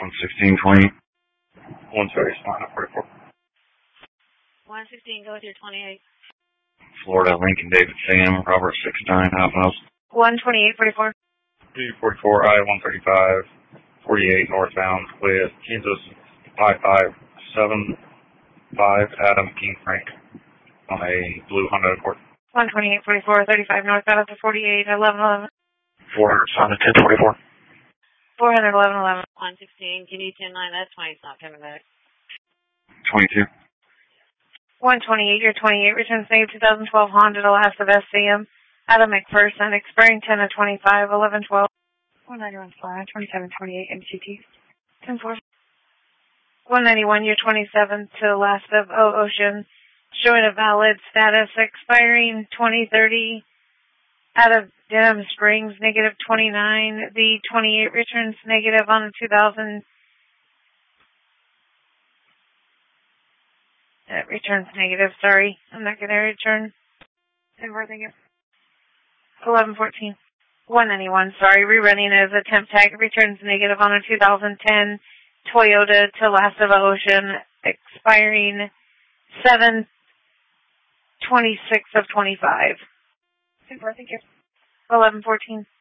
116.20. 130, spot 44. 116, go with your 28. Florida, Lincoln, David, Sam, Robert 69, half house. 128.44. 244, I-135, 48 northbound with Kansas 5575, Adam King Frank on a blue Honda Accord. 128.44, 35 northbound up to 48, 1111. 400, on a 1044. 400, 1111. 116, can you 10-9, that's 20, it's not coming back. 22. 128, your 28 returns negative 2012 Honda Delasta SCM. Adam McPherson, expiring 10 of 25, 1112. 191 fly, 2728 MCT. 104. 191, your 27 to last of Ocean. Showing a valid status, expiring 2030. Out of Denham Springs, negative 29. The 28 returns negative on the 2000. That returns negative, sorry. I'm not going to return. 1114. 191, sorry. Rerunning as a temp tag. Returns negative on a 2010 Toyota Telasa Ocean. Expiring 7/26 of 25. Super, thank you. 1114.